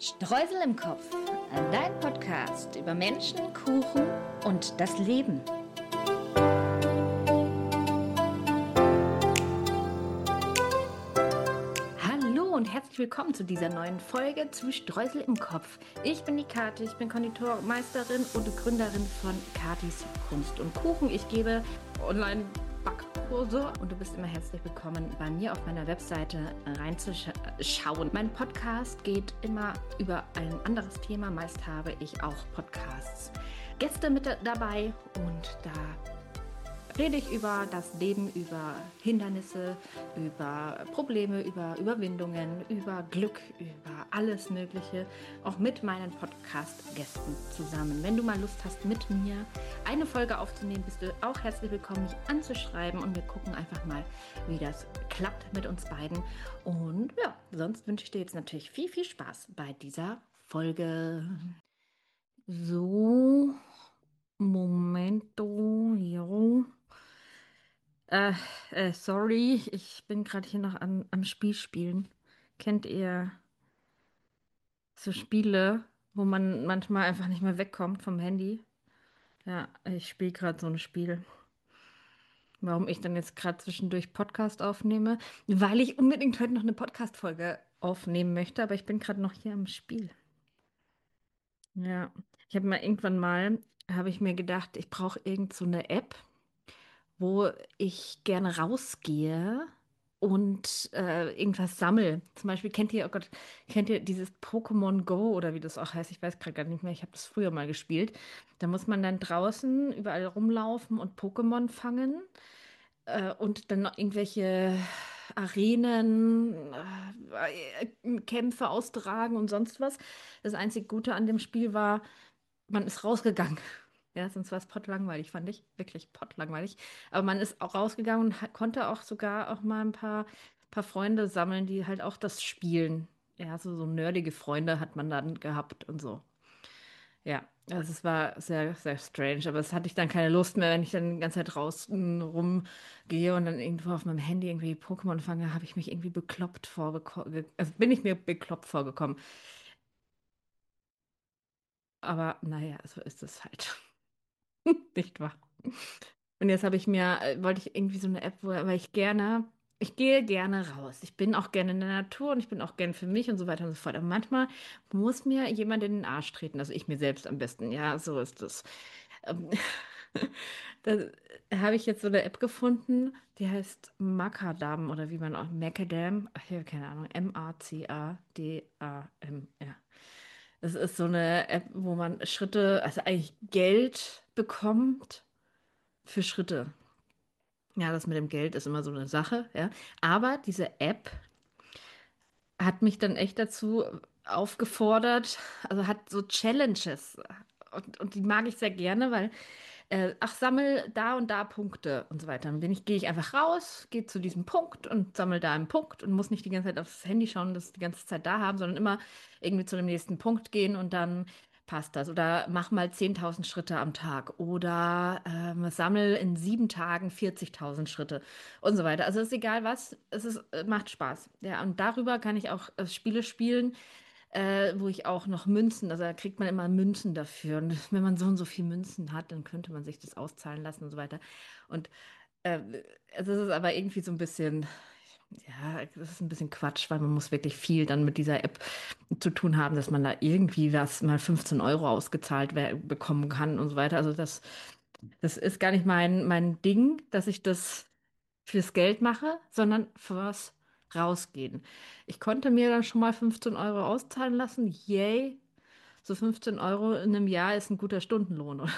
Streusel im Kopf, dein Podcast über Menschen, Kuchen und das Leben. Hallo und herzlich willkommen zu dieser neuen Folge zu Streusel im Kopf. Ich bin die Kathi, ich bin Konditormeisterin und Gründerin von Kathis Kunst und Kuchen. Ich gebe Online-Backkurse und du bist immer herzlich willkommen, bei mir auf meiner Webseite reinzuschauen. Mein Podcast geht immer über ein anderes Thema. Meist habe ich auch Podcasts Gäste mit dabei und da rede ich über das Leben, über Hindernisse, über Probleme, über Überwindungen, über Glück, über alles Mögliche, auch mit meinen Podcast-Gästen zusammen. Wenn du mal Lust hast, mit mir eine Folge aufzunehmen, bist du auch herzlich willkommen, mich anzuschreiben und wir gucken einfach mal, wie das klappt mit uns beiden. Und ja, sonst wünsche ich dir jetzt natürlich viel, viel Spaß bei dieser Folge. So, Momento, jo. Äh, sorry, ich bin gerade hier noch am Spiel spielen. Kennt ihr so Spiele, wo man manchmal einfach nicht mehr wegkommt vom Handy? Ja, ich spiele gerade so ein Spiel. Warum ich dann jetzt gerade zwischendurch Podcast aufnehme? Weil ich unbedingt heute noch eine Podcast-Folge aufnehmen möchte, aber ich bin gerade noch hier am Spiel. Ja, ich habe habe ich mir gedacht, ich brauche irgend so eine App, wo ich gerne rausgehe und irgendwas sammle. Zum Beispiel oh Gott, kennt ihr dieses Pokémon Go oder wie das auch heißt? Ich weiß gerade gar nicht mehr. Ich habe das früher mal gespielt. Da muss man dann draußen überall rumlaufen und Pokémon fangen und dann noch irgendwelche Arenen, Kämpfe austragen und sonst was. Das einzig Gute an dem Spiel war, man ist rausgegangen. Ja, sonst war es pottlangweilig, fand ich. Wirklich pottlangweilig. Aber man ist auch rausgegangen und konnte auch sogar auch mal paar Freunde sammeln, die halt auch das spielen. Ja, so nerdige Freunde hat man dann gehabt und so. Ja, also es war sehr, sehr strange. Aber es hatte ich dann keine Lust mehr, wenn ich dann die ganze Zeit draußen rumgehe und dann irgendwo auf meinem Handy irgendwie Pokémon fange, habe ich mich irgendwie bekloppt vorgekommen. Also bin ich mir bekloppt vorgekommen. Aber naja, so ist es halt. Nicht wahr? Und jetzt wollte ich irgendwie so eine App, weil ich gehe gerne raus. Ich bin auch gerne in der Natur und ich bin auch gerne für mich und so weiter und so fort. Aber manchmal muss mir jemand in den Arsch treten. Also ich mir selbst am besten. Ja, so ist es. Ähm, Da habe ich jetzt so eine App gefunden, die heißt Macadam oder wie man auch, Macadam, ach ja, keine Ahnung, Macadam, ja. Das ist so eine App, wo man also eigentlich Geld bekommt für Schritte. Ja, das mit dem Geld ist immer so eine Sache, ja. Aber diese App hat mich dann echt dazu aufgefordert, also hat so Challenges. Und die mag ich sehr gerne, weil, sammel da und da Punkte und so weiter. Gehe ich einfach raus, gehe zu diesem Punkt und sammel da einen Punkt und muss nicht die ganze Zeit aufs Handy schauen, das die ganze Zeit da haben, sondern immer irgendwie zu dem nächsten Punkt gehen und dann passt das. Oder mach mal 10.000 Schritte am Tag. Oder sammel in 7 Tagen 40.000 Schritte und so weiter. Also ist egal was, macht Spaß. Ja, und darüber kann ich auch Spiele spielen, wo ich auch noch Münzen, also da kriegt man immer Münzen dafür. Und wenn man so und so viel Münzen hat, dann könnte man sich das auszahlen lassen und so weiter. Und äh, also es ist aber irgendwie so ein bisschen, ja, das ist ein bisschen Quatsch, weil man muss wirklich viel dann mit dieser App zu tun haben, dass man da irgendwie was mal 15 Euro ausgezahlt bekommen kann und so weiter. Also das ist gar nicht mein Ding, dass ich das fürs Geld mache, sondern fürs Rausgehen. Ich konnte mir dann schon mal 15 Euro auszahlen lassen. Yay. So 15 Euro in einem Jahr ist ein guter Stundenlohn. Oder?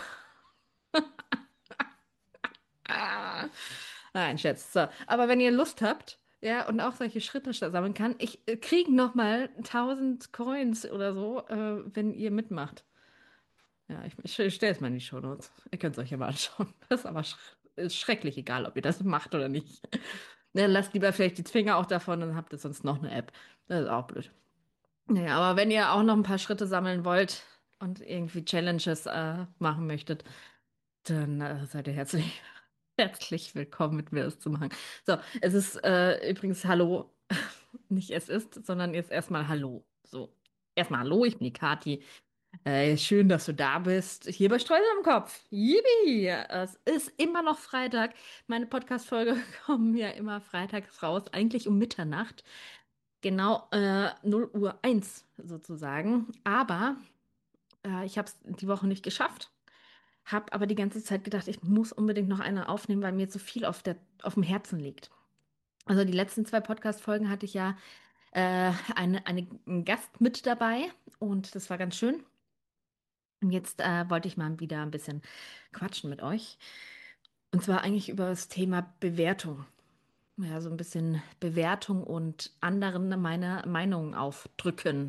Ah. Nein, Scherz. So. Aber wenn ihr Lust habt, ja, und auch solche Schritte sammeln kann, ich kriege noch mal 1.000 Coins oder so, wenn ihr mitmacht. Ja, ich stelle es mal in die Shownotes. Ihr könnt es euch ja mal anschauen. Das ist aber ist schrecklich egal, ob ihr das macht oder nicht. Ne, lasst lieber vielleicht die Finger auch davon, dann habt ihr sonst noch eine App. Das ist auch blöd. Naja, aber wenn ihr auch noch ein paar Schritte sammeln wollt und irgendwie Challenges machen möchtet, dann seid ihr herzlich willkommen, mit mir das zu machen. So, es ist übrigens Hallo, nicht es ist, sondern jetzt erstmal Hallo. So. Erstmal hallo, ich bin die Kathi. Schön, dass du da bist. Hier bei Streusel im Kopf. Yippie! Es ist immer noch Freitag. Meine Podcast-Folge kommen ja immer freitags raus, eigentlich um Mitternacht. Genau 0 Uhr 1 sozusagen. Aber ich habe es die Woche nicht geschafft. Habe aber die ganze Zeit gedacht, ich muss unbedingt noch eine aufnehmen, weil mir so viel auf dem Herzen liegt. Also die letzten zwei Podcast-Folgen hatte ich ja einen Gast mit dabei und das war ganz schön. Und jetzt wollte ich mal wieder ein bisschen quatschen mit euch. Und zwar eigentlich über das Thema Bewertung. Ja, so ein bisschen Bewertung und anderen meine Meinung aufdrücken.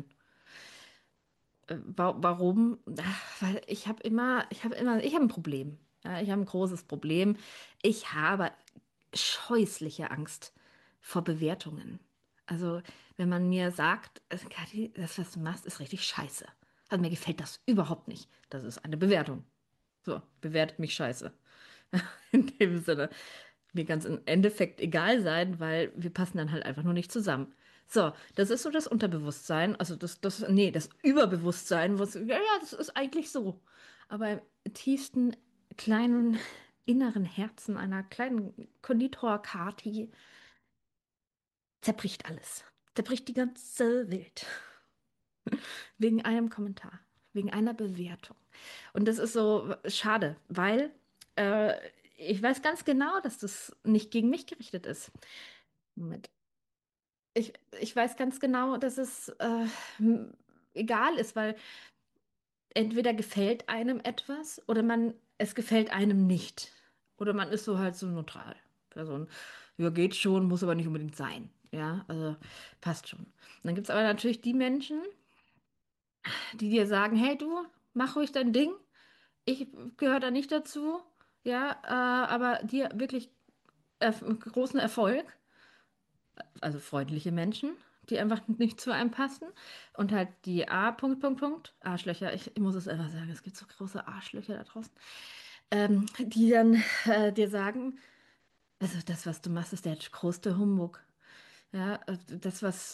Warum? Weil ich habe ein Problem. Ja, ich habe ein großes Problem. Ich habe scheußliche Angst vor Bewertungen. Also, wenn man mir sagt, Kathi, das, was du machst, ist richtig scheiße. Also, mir gefällt das überhaupt nicht. Das ist eine Bewertung. So, bewertet mich scheiße. In dem Sinne. Mir ganz im Endeffekt egal sein, weil wir passen dann halt einfach nur nicht zusammen. So, das ist so das Unterbewusstsein, also nee, das Überbewusstsein, was, ja, ja, das ist eigentlich so. Aber im tiefsten, kleinen, inneren Herzen einer kleinen Konditor-Kati zerbricht alles. Zerbricht die ganze Welt. Wegen einem Kommentar, wegen einer Bewertung. Und das ist so schade, weil äh, ich weiß ganz genau, dass das nicht gegen mich gerichtet ist. Moment. Ich weiß ganz genau, dass es egal ist, weil entweder gefällt einem etwas oder es gefällt einem nicht. Oder man ist so halt so neutral. Person, ja, geht schon, muss aber nicht unbedingt sein. Ja, also passt schon. Und dann gibt es aber natürlich die Menschen, die dir sagen, hey du, mach ruhig dein Ding. Ich gehöre da nicht dazu. Ja, aber dir wirklich großen Erfolg. Also freundliche Menschen, die einfach nicht zu einem passen. Und halt die Arschlöcher, ich muss es einfach sagen, es gibt so große Arschlöcher da draußen, die dann dir sagen, also das, was du machst, ist der größte Humbug. Ja, das, was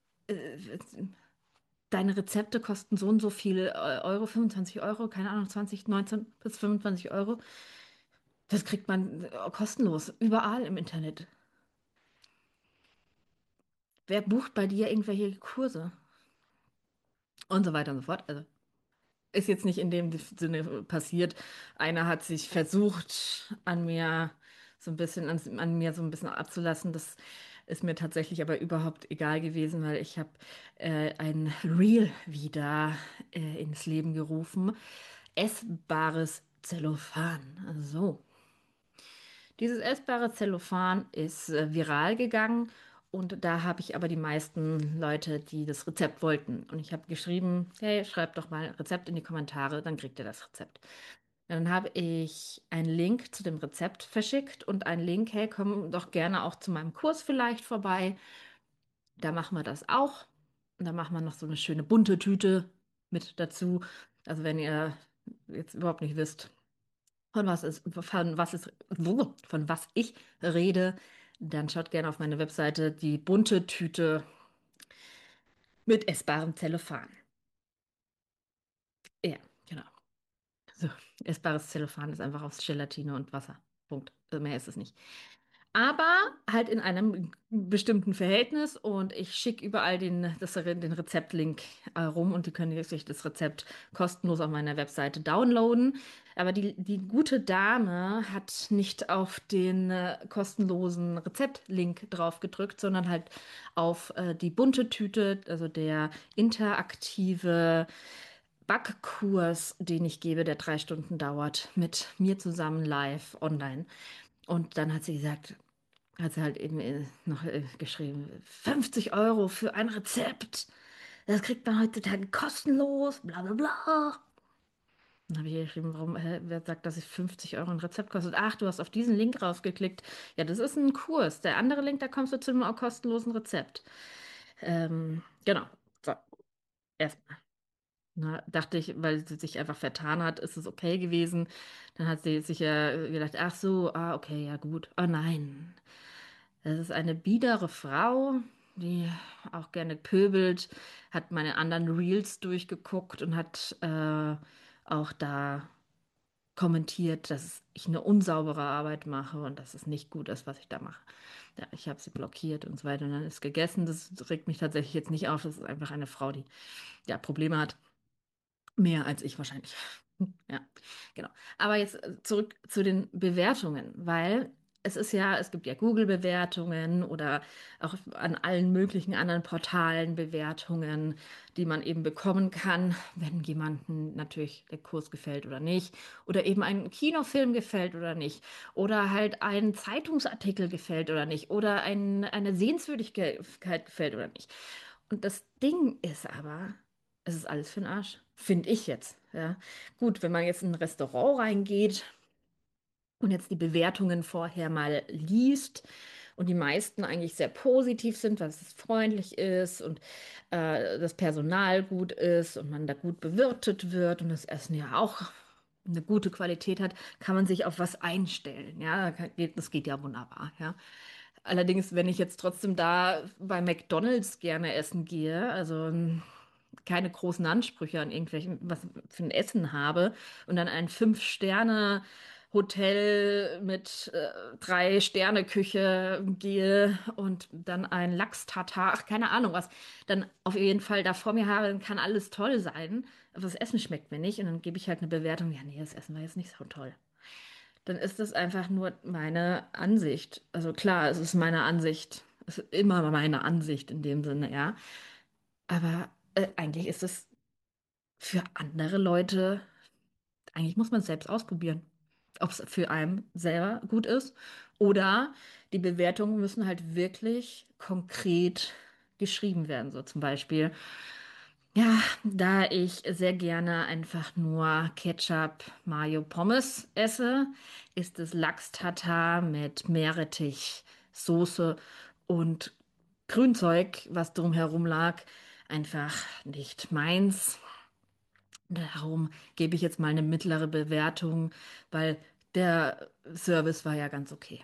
deine Rezepte kosten so und so viel Euro, 25 Euro, keine Ahnung, 20, 19 bis 25 Euro. Das kriegt man kostenlos, überall im Internet. Wer bucht bei dir irgendwelche Kurse? Und so weiter und so fort. Also ist jetzt nicht in dem Sinne passiert. Einer hat sich versucht, an mir so ein bisschen abzulassen. Das ist mir tatsächlich aber überhaupt egal gewesen, weil ich habe ein Reel wieder ins Leben gerufen. Essbares Zellophan. So. Dieses essbare Zellophan ist viral gegangen und da habe ich aber die meisten Leute, die das Rezept wollten. Und ich habe geschrieben, hey, schreibt doch mal Rezept in die Kommentare, dann kriegt ihr das Rezept. Dann habe ich einen Link zu dem Rezept verschickt und einen Link, hey, komm doch gerne auch zu meinem Kurs vielleicht vorbei. Da machen wir das auch. Und da machen wir noch so eine schöne bunte Tüte mit dazu. Also wenn ihr jetzt überhaupt nicht wisst, von was ich rede, dann schaut gerne auf meine Webseite die bunte Tüte mit essbarem Zellophan. Ja, genau. So, essbares Zellophan ist einfach aus Gelatine und Wasser. Punkt. Mehr ist es nicht. Aber halt in einem bestimmten Verhältnis und ich schicke überall den Rezeptlink rum und die können sich das Rezept kostenlos auf meiner Webseite downloaden. Aber die gute Dame hat nicht auf den kostenlosen Rezeptlink drauf gedrückt, sondern halt auf die bunte Tüte, also der interaktive Backkurs, den ich gebe, der 3 Stunden dauert, mit mir zusammen live online. Und dann hat sie gesagt, hat sie halt eben noch geschrieben, 50 Euro für ein Rezept. Das kriegt man heutzutage kostenlos, bla bla bla. Dann habe ich ihr geschrieben, wer sagt, dass ich 50 Euro ein Rezept kostet? Ach, du hast auf diesen Link raufgeklickt. Ja, das ist ein Kurs. Der andere Link, da kommst du zu einem kostenlosen Rezept. Genau. So, erstmal. Na, dachte ich, weil sie sich einfach vertan hat, ist es okay gewesen. Dann hat sie sich ja gedacht, ach so, okay, ja gut. Oh nein. Das ist eine biedere Frau. die auch gerne pöbelt, hat meine anderen Reels durchgeguckt und hat auch da kommentiert, dass ich eine unsaubere Arbeit mache und dass es nicht gut ist, was ich da mache. Ja, ich habe sie blockiert und so weiter und dann ist gegessen. Das regt mich tatsächlich jetzt nicht auf. Das ist einfach eine Frau, die ja Probleme hat. Mehr als ich wahrscheinlich. Ja, genau. Aber jetzt zurück zu den Bewertungen, weil es ist ja, es gibt ja Google-Bewertungen oder auch an allen möglichen anderen Portalen Bewertungen, die man eben bekommen kann, wenn jemandem natürlich der Kurs gefällt oder nicht, oder eben ein Kinofilm gefällt oder nicht, oder halt ein Zeitungsartikel gefällt oder nicht, oder eine Sehenswürdigkeit gefällt oder nicht. Und das Ding ist aber, es ist alles für den Arsch. Finde ich jetzt. Ja. Gut, wenn man jetzt in ein Restaurant reingeht und jetzt die Bewertungen vorher mal liest und die meisten eigentlich sehr positiv sind, dass es freundlich ist und das Personal gut ist und man da gut bewirtet wird und das Essen ja auch eine gute Qualität hat, kann man sich auf was einstellen. Ja, das geht ja wunderbar. Ja. Allerdings, wenn ich jetzt trotzdem da bei McDonald's gerne essen gehe, also keine großen Ansprüche an irgendwelchen, was für ein Essen habe und dann ein Fünf-Sterne-Hotel mit Drei-Sterne-Küche gehe und dann ein Lachs-Tatar, ach, keine Ahnung was, dann auf jeden Fall da vor mir habe, dann kann alles toll sein, aber das Essen schmeckt mir nicht und dann gebe ich halt eine Bewertung, ja, nee, das Essen war jetzt nicht so toll. Dann ist das einfach nur meine Ansicht. Also klar, es ist meine Ansicht. Es ist immer meine Ansicht in dem Sinne, ja. Aber eigentlich ist es für andere Leute, eigentlich muss man es selbst ausprobieren, ob es für einen selber gut ist. Oder die Bewertungen müssen halt wirklich konkret geschrieben werden. So zum Beispiel, ja, da ich sehr gerne einfach nur Ketchup, Mayo, Pommes esse, ist es Lachs-Tatar mit Meerrettich, Soße und Grünzeug, was drumherum lag, einfach nicht meins. Darum gebe ich jetzt mal eine mittlere Bewertung, weil der Service war ja ganz okay.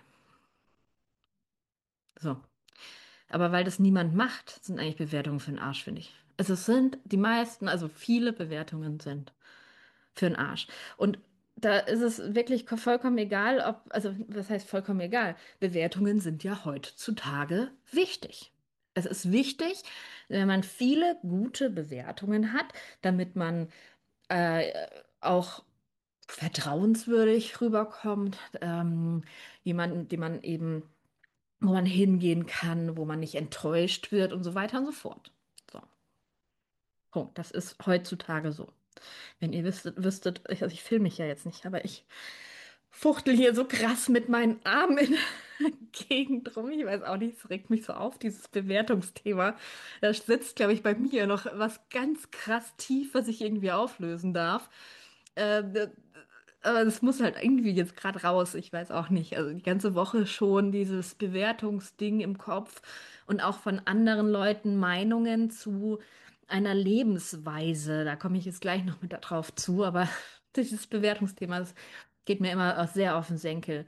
So. Aber weil das niemand macht, sind eigentlich Bewertungen für den Arsch, finde ich. Also es sind die meisten, also viele Bewertungen sind für den Arsch. Und da ist es wirklich vollkommen egal, ob, also was heißt vollkommen egal? Bewertungen sind ja heutzutage wichtig. Es ist wichtig, wenn man viele gute Bewertungen hat, damit man äh, auch vertrauenswürdig rüberkommt, jemanden, den man eben, wo man hingehen kann, wo man nicht enttäuscht wird und so weiter und so fort. So, Punkt. Das ist heutzutage so. Wenn ihr wüsstet, also ich filme mich ja jetzt nicht, aber ich fuchtel hier so krass mit meinen Armen in der Gegend rum. Ich weiß auch nicht, es regt mich so auf, dieses Bewertungsthema. Da sitzt, glaube ich, bei mir noch was ganz krass tief, was ich irgendwie auflösen darf. Äh, aber das muss halt irgendwie jetzt gerade raus. Ich weiß auch nicht. Also die ganze Woche schon dieses Bewertungsding im Kopf und auch von anderen Leuten Meinungen zu einer Lebensweise. Da komme ich jetzt gleich noch mit drauf zu, aber dieses Bewertungsthema, das geht mir immer auch sehr auf den Senkel.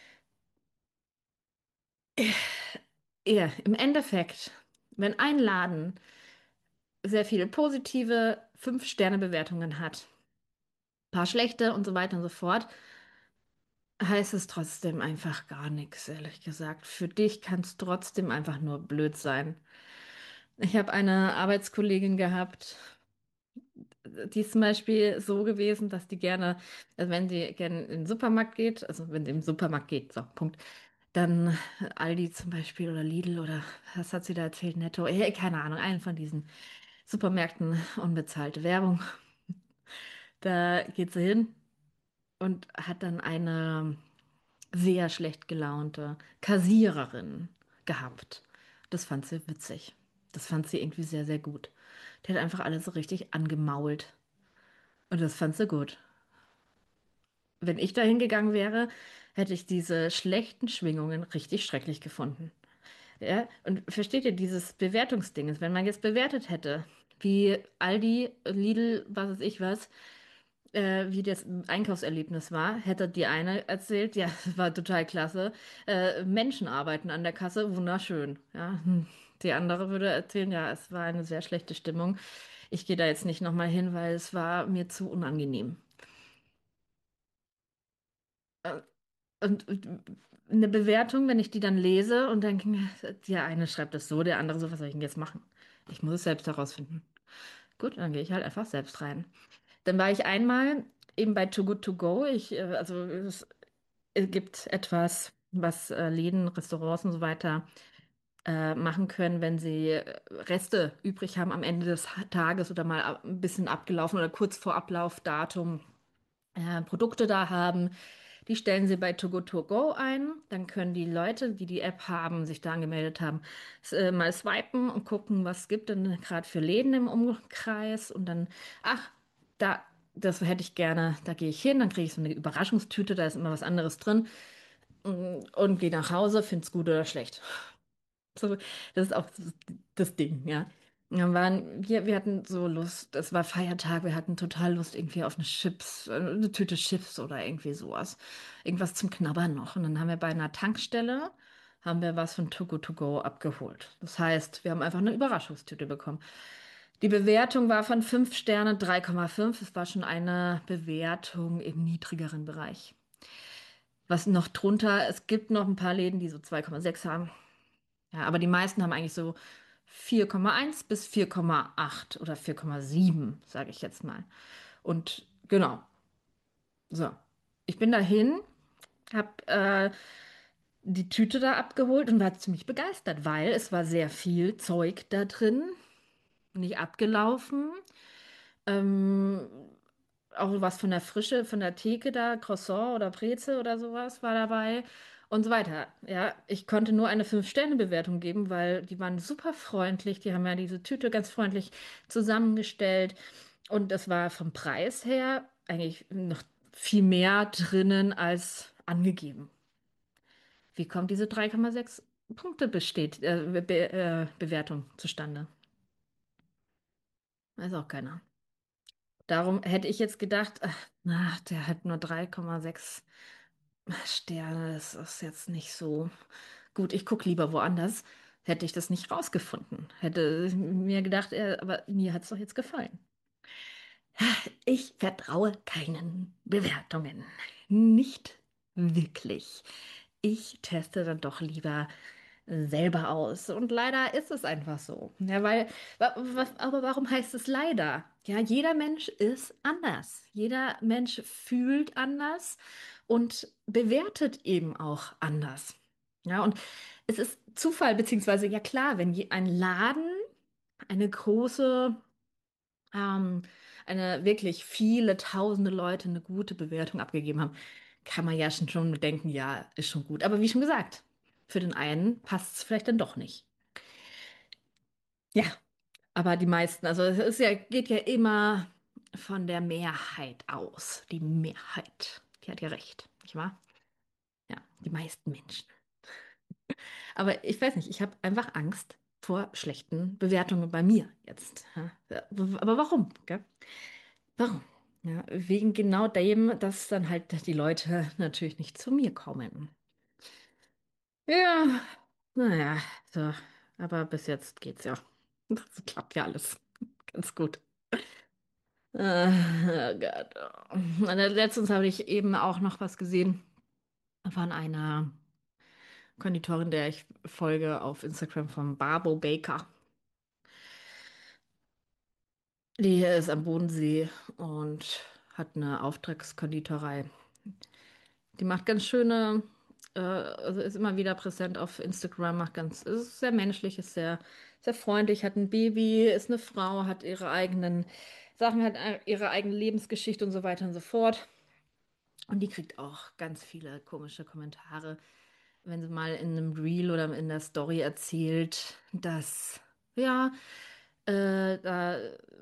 Ja, im Endeffekt, wenn ein Laden sehr viele positive Fünf-Sterne-Bewertungen hat, paar schlechte und so weiter und so fort, heißt es trotzdem einfach gar nichts, ehrlich gesagt. Für dich kann es trotzdem einfach nur blöd sein. Ich habe eine Arbeitskollegin gehabt, die ist zum Beispiel so gewesen, dass die gerne, also wenn sie gerne in den Supermarkt geht, also wenn sie im Supermarkt geht, so, Punkt, dann Aldi zum Beispiel oder Lidl oder was hat sie da erzählt, Netto, keine Ahnung, einen von diesen Supermärkten, unbezahlte Werbung. Da geht sie hin und hat dann eine sehr schlecht gelaunte Kassiererin gehabt. Das fand sie witzig. Das fand sie irgendwie sehr, sehr gut. Die hat einfach alles so richtig angemault. Und das fand sie gut. Wenn ich da hingegangen wäre, hätte ich diese schlechten Schwingungen richtig schrecklich gefunden. Ja, und versteht ihr dieses Bewertungsding? Wenn man jetzt bewertet hätte, wie Aldi, Lidl, was weiß ich was, wie das Einkaufserlebnis war, hätte die eine erzählt, ja, das war total klasse. Menschen arbeiten an der Kasse, wunderschön. Ja, Die andere würde erzählen, ja, es war eine sehr schlechte Stimmung. Ich gehe da jetzt nicht nochmal hin, weil es war mir zu unangenehm. Äh, und eine Bewertung, wenn ich die dann lese und denke mir, der eine schreibt das so, der andere so, was soll ich denn jetzt machen? Ich muss es selbst herausfinden. Gut, dann gehe ich halt einfach selbst rein. Dann war ich einmal eben bei Too Good To Go. Also es gibt etwas, was Läden, Restaurants und so weiter machen können, wenn sie Reste übrig haben am Ende des Tages oder mal ein bisschen abgelaufen oder kurz vor Ablaufdatum Produkte da haben. Die stellen sie bei Too Good To Go ein. Dann können die Leute, die die App haben, sich da angemeldet haben, mal swipen und gucken, was es gibt denn gerade für Läden im Umkreis. Und dann, ach, da, das hätte ich gerne, da gehe ich hin, dann kriege ich so eine Überraschungstüte, da ist immer was anderes drin und gehe nach Hause, finde es gut oder schlecht. So, das ist auch das Ding, ja. Und dann wir hatten so Lust, es war Feiertag, wir hatten total Lust irgendwie auf eine Chips, eine Tüte Chips oder irgendwie sowas. Irgendwas zum Knabbern noch. Und dann haben wir bei einer Tankstelle, haben wir was von Too Good To Go abgeholt. Das heißt, wir haben einfach eine Überraschungstüte bekommen. Die Bewertung war von 5 Sternen 3,5. Es war schon eine Bewertung im niedrigeren Bereich. Was noch drunter, es gibt noch ein paar Läden, die so 2,6 haben. Ja, aber die meisten haben eigentlich so 4,1 bis 4,8 oder 4,7, sage ich jetzt mal. Und genau, so. Ich bin dahin, habe die Tüte da abgeholt und war ziemlich begeistert, weil es war sehr viel Zeug da drin, nicht abgelaufen. Ähm, Auch was von der Frische, von der Theke da, Croissant oder Breze oder sowas war dabei und so weiter. Ja, ich konnte nur eine 5-Sterne-Bewertung geben, weil die waren super freundlich. Die haben ja diese Tüte ganz freundlich zusammengestellt und das war vom Preis her eigentlich noch viel mehr drinnen als angegeben. Wie kommt diese 3,6 Punkte Bewertung zustande? Weiß auch keiner. Darum hätte ich jetzt gedacht, ach, na, der hat nur 3,6 Sterne. Das ist jetzt nicht so gut. Ich gucke lieber woanders. Hätte ich das nicht rausgefunden. Hätte mir gedacht, aber mir hat es doch jetzt gefallen. Ich vertraue keinen Bewertungen. Nicht wirklich. Ich teste dann doch lieber selber aus. Und leider ist es einfach so. Ja, weil, aber warum heißt es leider? Ja, jeder Mensch ist anders. Jeder Mensch fühlt anders und bewertet eben auch anders. Ja, und es ist Zufall, beziehungsweise ja klar, wenn ein Laden eine große ähm, wirklich viele tausende Leute eine gute Bewertung abgegeben haben, kann man ja schon denken, ja, ist schon gut. Aber wie schon gesagt, für den einen passt es vielleicht dann doch nicht. Ja, aber die meisten, also es ist ja, geht ja immer von der Mehrheit aus. Die Mehrheit, die hat ja recht, nicht wahr? Ja, die meisten Menschen. Aber ich weiß nicht, ich habe einfach Angst vor schlechten Bewertungen bei mir jetzt. Ja, aber warum? Gell? Warum? Ja, wegen genau dem, dass dann halt die Leute natürlich nicht zu mir kommen. Ja, naja, so. Aber bis jetzt geht's ja. Das klappt ja alles ganz gut. Oh Gott. Und letztens habe ich eben auch noch was gesehen von einer Konditorin, der ich folge auf Instagram von Babo Baker. Die ist am Bodensee und hat eine Auftragskonditorei. Die macht ganz schöne, also ist immer wieder präsent auf Instagram, ist sehr menschlich, ist sehr freundlich, hat ein Baby, ist eine Frau, hat ihre eigenen Sachen, hat ihre eigene Lebensgeschichte und so weiter und so fort. Und die kriegt auch ganz viele komische Kommentare, wenn sie mal in einem Reel oder in der Story erzählt, dass, ja, da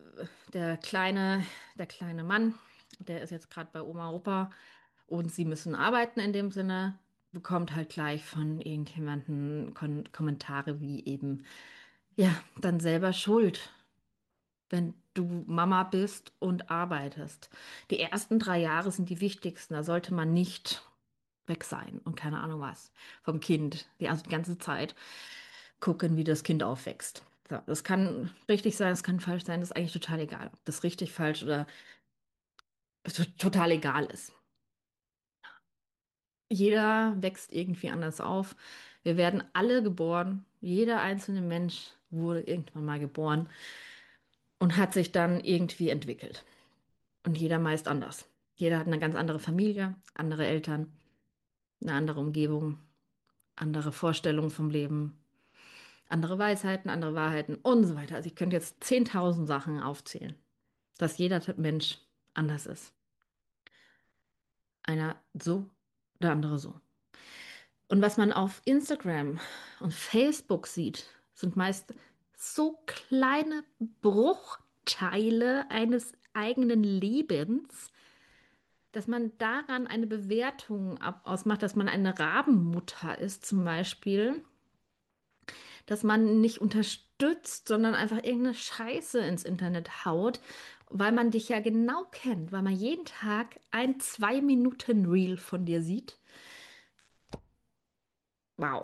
der kleine Mann, der ist jetzt gerade bei Oma, Opa und sie müssen arbeiten in dem Sinne, bekommt halt gleich von irgendjemanden Kommentare wie eben, ja, dann selber schuld, wenn du Mama bist und arbeitest. Die ersten 3 Jahre sind die wichtigsten, da sollte man nicht weg sein und keine Ahnung was vom Kind, die ganze Zeit. gucken, wie das Kind aufwächst. So, das kann richtig sein, das kann falsch sein, das ist eigentlich total egal, ob das richtig, falsch oder total egal ist. Jeder wächst irgendwie anders auf. Wir werden alle geboren. Jeder einzelne Mensch wurde irgendwann mal geboren und hat sich dann irgendwie entwickelt. Und jeder meist anders. Jeder hat eine ganz andere Familie, andere Eltern, eine andere Umgebung, andere Vorstellungen vom Leben, andere Weisheiten, andere Wahrheiten und so weiter. Also ich könnte jetzt 10.000 Sachen aufzählen, dass jeder Mensch anders ist. Einer so, der andere so. Und was man auf Instagram und Facebook sieht, sind meist so kleine Bruchteile eines eigenen Lebens, dass man daran eine Bewertung ausmacht, dass man eine Rabenmutter ist, zum Beispiel, dass man nicht unterstützt, sondern einfach irgendeine Scheiße ins Internet haut, weil man dich ja genau kennt, weil man jeden Tag ein 2 Minuten Reel von dir sieht. Wow,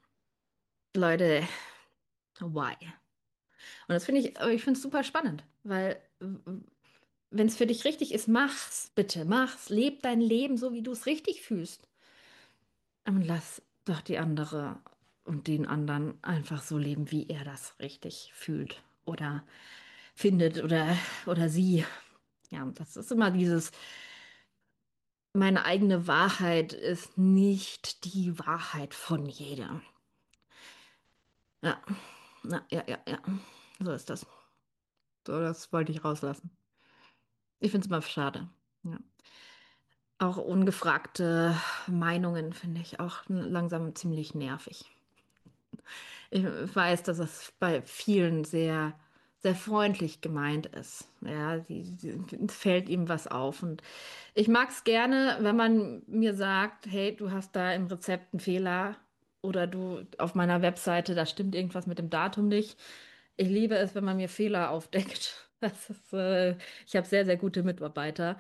Leute, why? Und das finde ich, ich finde es super spannend, weil wenn es für dich richtig ist, mach's, bitte, mach's, leb dein Leben so, wie du es richtig fühlst. Und lass doch die andere und den anderen einfach so leben, wie er das richtig fühlt oder findet oder sie. Ja, das ist immer dieses, meine eigene Wahrheit ist nicht die Wahrheit von jedem. Ja, ja, ja, ja. So ist das. So, das wollte ich rauslassen. Ich finde es immer schade. Ja. Auch ungefragte Meinungen finde ich auch langsam ziemlich nervig. Ich weiß, dass es bei vielen sehr, sehr freundlich gemeint ist. Ja, fällt ihm was auf. Und ich mag es gerne, wenn man mir sagt, hey, du hast da im Rezept einen Fehler oder du auf meiner Webseite, da stimmt irgendwas mit dem Datum nicht. Ich liebe es, wenn man mir Fehler aufdeckt. Ich habe sehr, sehr gute Mitarbeiter,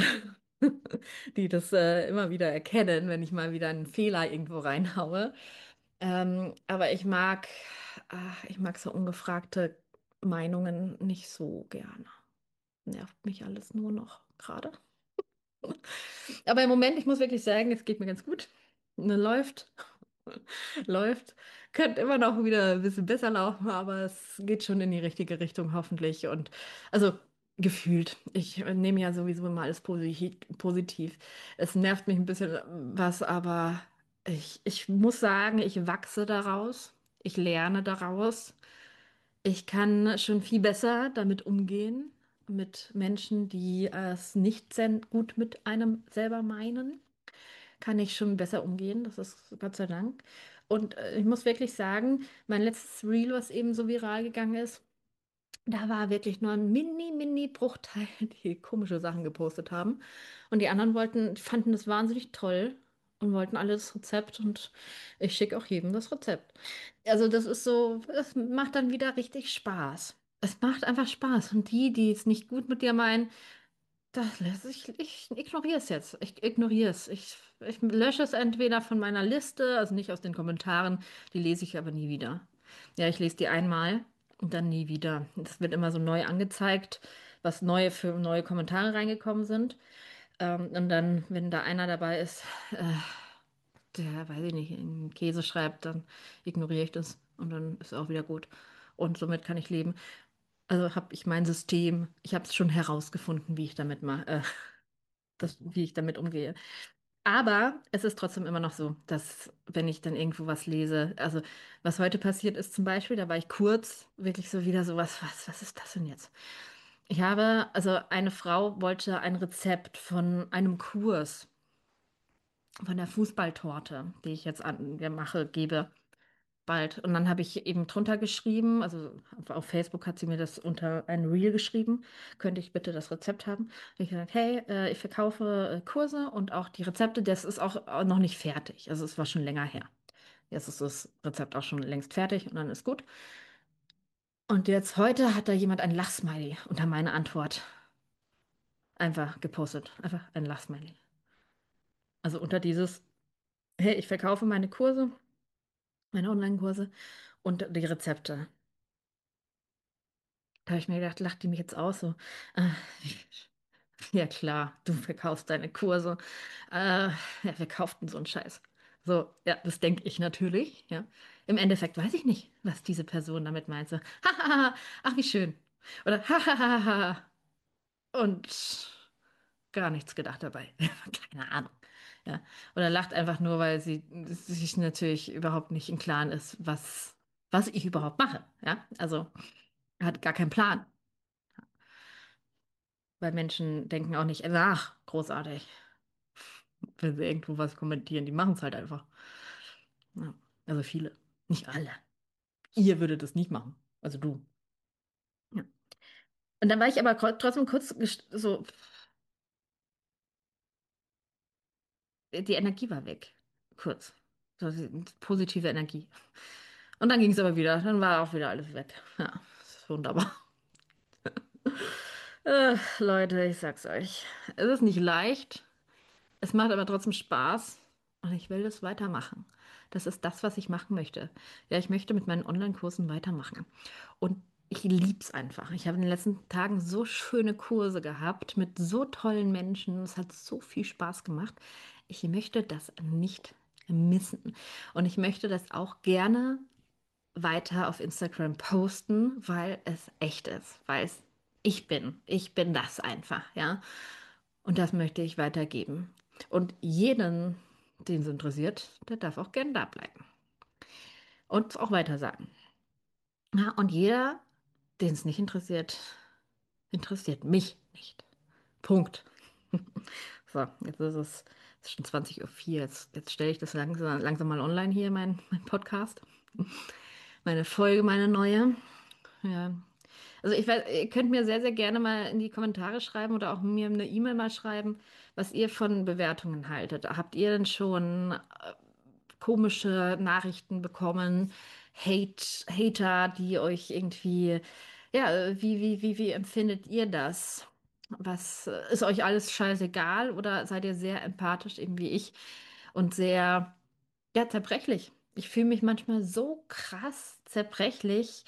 die das immer wieder erkennen, wenn ich mal wieder einen Fehler irgendwo reinhaue. Aber ich mag so ungefragte Meinungen nicht so gerne. Nervt mich alles nur noch gerade. Aber im Moment, ich muss wirklich sagen, es geht mir ganz gut. Ne, läuft, läuft. Könnte immer noch wieder ein bisschen besser laufen, aber es geht schon in die richtige Richtung, hoffentlich. Und also gefühlt. Ich nehme ja sowieso immer alles positiv. Es nervt mich ein bisschen was, aber ich muss sagen, ich wachse daraus. Ich lerne daraus. Ich kann schon viel besser damit umgehen, mit Menschen, die es nicht sehr gut mit einem selber meinen. Kann ich schon besser umgehen, das ist Gott sei Dank. Und ich muss wirklich sagen, mein letztes Reel, was eben so viral gegangen ist, da war wirklich nur ein mini Bruchteil, die komische Sachen gepostet haben. Und die anderen fanden das wahnsinnig toll und wollten alle das Rezept und ich schicke auch jedem das Rezept. Also das ist so, es macht dann wieder richtig Spaß. Es macht einfach Spaß. Und die es nicht gut mit dir meinen, ich ignoriere es jetzt. Ich ignoriere es. Ich lösche es entweder von meiner Liste, also nicht aus den Kommentaren, die lese ich aber nie wieder. Ja, ich lese die einmal und dann nie wieder. Das wird immer so neu angezeigt, was für neue Kommentare reingekommen sind. Und dann, wenn da einer dabei ist, der, weiß ich nicht, einen Käse schreibt, dann ignoriere ich das und dann ist auch wieder gut. Und somit kann ich leben. Also habe ich mein System, ich habe es schon herausgefunden, wie ich damit mache. Wie ich damit umgehe. Aber es ist trotzdem immer noch so, dass wenn ich dann irgendwo was lese, also was heute passiert ist zum Beispiel, da war ich kurz wirklich so wieder so, was ist das denn jetzt? Also eine Frau wollte ein Rezept von einem Kurs, von der Fußballtorte, die ich jetzt gebe bald. Und dann habe ich eben drunter geschrieben, also auf Facebook hat sie mir das unter ein Reel geschrieben, könnte ich bitte das Rezept haben? Und ich gesagt, hey, ich verkaufe Kurse und auch die Rezepte, das ist auch noch nicht fertig. Also es war schon länger her. Jetzt ist das Rezept auch schon längst fertig und dann ist gut. Und jetzt heute hat da jemand ein Lachsmiley unter meine Antwort einfach gepostet. Einfach ein Lachsmiley. Also unter dieses, hey, ich verkaufe meine Kurse, meine Online-Kurse. Und die Rezepte. Da habe ich mir gedacht, lacht die mich jetzt aus? So, äh, ja klar, du verkaufst deine Kurse. Ja, wer kauft denn so einen Scheiß? So, ja, das denke ich natürlich, ja. Im Endeffekt weiß ich nicht, was diese Person damit meint. So, hahaha, ach, wie schön. Oder hahaha. Und gar nichts gedacht dabei. Keine Ahnung. Ja. Oder lacht einfach nur, weil sie sich natürlich überhaupt nicht im Klaren ist, was ich überhaupt mache. Ja, also hat gar keinen Plan. Weil Menschen denken auch nicht nach, großartig, wenn sie irgendwo was kommentieren. Die machen es halt einfach. Ja. Also viele, nicht alle. Ihr würdet es nicht machen. Also du. Ja. Und dann war ich aber trotzdem kurz so, die Energie war weg. Kurz. So die positive Energie. Und dann ging es aber wieder. Dann war auch wieder alles weg. Ja, ist wunderbar. Leute, ich sag's euch. Es ist nicht leicht. Es macht aber trotzdem Spaß und ich will das weitermachen. Das ist das, was ich machen möchte. Ja, ich möchte mit meinen Online-Kursen weitermachen. Und ich lieb's einfach. Ich habe in den letzten Tagen so schöne Kurse gehabt mit so tollen Menschen. Es hat so viel Spaß gemacht. Ich möchte das nicht missen. Und ich möchte das auch gerne weiter auf Instagram posten, weil es echt ist, weil es ich bin. Ich bin das einfach, ja. Und das möchte ich weitergeben. Und jeden, den es interessiert, der darf auch gern da bleiben und es auch weiter sagen. Ja, und jeder, den es nicht interessiert, interessiert mich nicht. Punkt. So, es ist schon 20:04 Uhr. Jetzt stelle ich das langsam mal online hier, mein Podcast. Meine Folge, meine neue. Ja. Also ich weiß, ihr könnt mir sehr, sehr gerne mal in die Kommentare schreiben oder auch mir eine E-Mail mal schreiben, was ihr von Bewertungen haltet. Habt ihr denn schon komische Nachrichten bekommen? Hater, die euch irgendwie, ja, wie empfindet ihr das? Was ist euch alles scheißegal oder seid ihr sehr empathisch, eben wie ich, und sehr, ja, zerbrechlich? Ich fühle mich manchmal so krass zerbrechlich.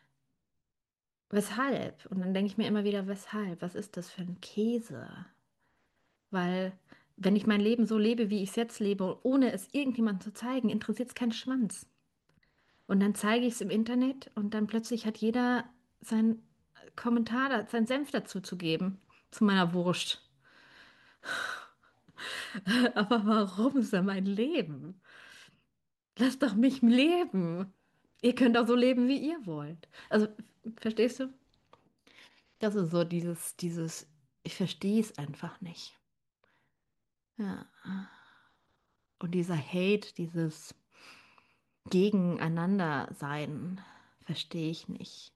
Weshalb? Und dann denke ich mir immer wieder, weshalb? Was ist das für ein Käse? Weil, wenn ich mein Leben so lebe, wie ich es jetzt lebe, ohne es irgendjemandem zu zeigen, interessiert es keinen Schwanz. Und dann zeige ich es im Internet und dann plötzlich hat jeder seinen Kommentar, seinen Senf dazu zu geben, zu meiner Wurst. Aber warum ist er mein Leben? Lasst doch mich leben. Ihr könnt auch so leben, wie ihr wollt. Also, verstehst du? Das ist so ich verstehe es einfach nicht. Ja. Und dieser Hate, dieses Gegeneinander-Sein, verstehe ich nicht.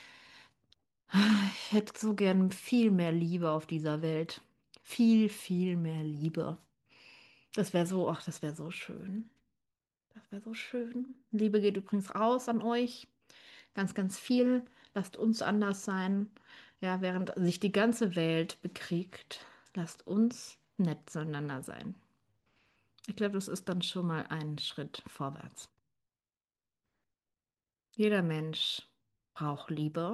Ich hätte so gern viel mehr Liebe auf dieser Welt. Viel, viel mehr Liebe. Das wäre so, ach, das wäre so schön. Das wäre so schön. Liebe geht übrigens raus an euch. Ganz, ganz viel. Lasst uns anders sein. Ja, während sich die ganze Welt bekriegt, lasst uns nett zueinander sein. Ich glaube, das ist dann schon mal ein Schritt vorwärts. Jeder Mensch braucht Liebe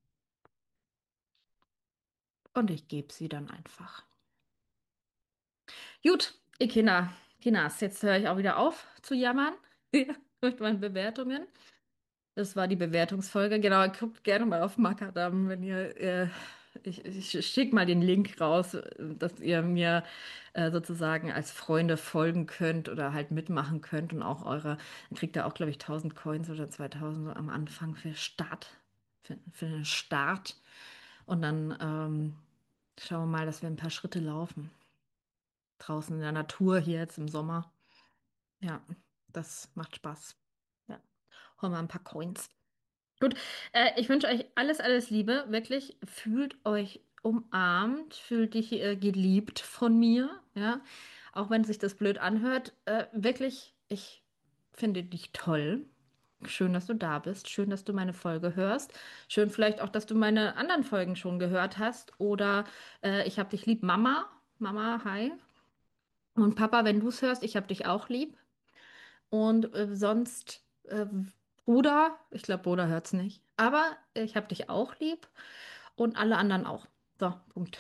und ich gebe sie dann einfach. Gut, ihr Kinas, jetzt höre ich auch wieder auf zu jammern mit meinen Bewertungen. Das war die Bewertungsfolge. Genau, guckt gerne mal auf Makadam, wenn ihr, ich schicke mal den Link raus, dass ihr mir sozusagen als Freunde folgen könnt oder halt mitmachen könnt und auch dann kriegt ihr auch, glaube ich, 1000 Coins oder 2000 so am Anfang für den Start. Und dann schauen wir mal, dass wir ein paar Schritte laufen. Draußen in der Natur hier jetzt im Sommer. Ja, das macht Spaß. Ja, holen wir ein paar Coins. Gut, ich wünsche euch alles, alles Liebe. Wirklich, fühlt euch umarmt, fühlt dich geliebt von mir. Ja, auch wenn sich das blöd anhört. Wirklich, ich finde dich toll. Schön, dass du da bist. Schön, dass du meine Folge hörst. Schön vielleicht auch, dass du meine anderen Folgen schon gehört hast. Oder ich hab dich lieb, Mama. Mama, hi. Und Papa, wenn du es hörst, ich hab dich auch lieb. Und sonst. Bruder, ich glaube, Bruder hört's nicht. Aber ich hab dich auch lieb und alle anderen auch. So, Punkt.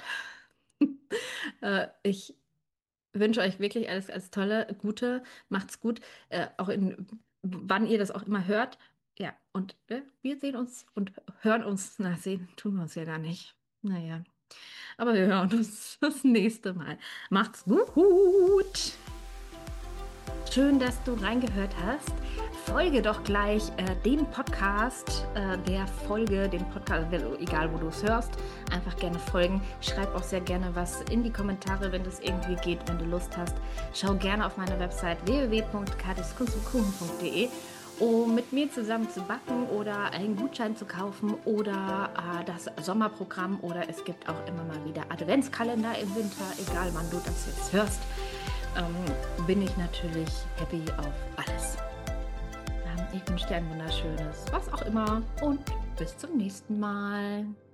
Ich wünsche euch wirklich alles, alles Tolle, Gute, macht's gut, auch wann ihr das auch immer hört. Ja, und wir sehen uns und hören uns. Na, sehen tun wir uns ja gar nicht. Naja, aber wir hören uns das nächste Mal. Macht's gut! Schön, dass du reingehört hast. Folge doch gleich dem Podcast, dem Podcast, egal wo du es hörst, einfach gerne folgen. Schreib auch sehr gerne was in die Kommentare, wenn das irgendwie geht, wenn du Lust hast. Schau gerne auf meine Website www.katiskunstundkuchen.de, um mit mir zusammen zu backen oder einen Gutschein zu kaufen oder das Sommerprogramm, oder es gibt auch immer mal wieder Adventskalender im Winter, egal wann du das jetzt hörst. Bin ich natürlich happy auf alles. Ich wünsche dir ein wunderschönes, was auch immer, und bis zum nächsten Mal.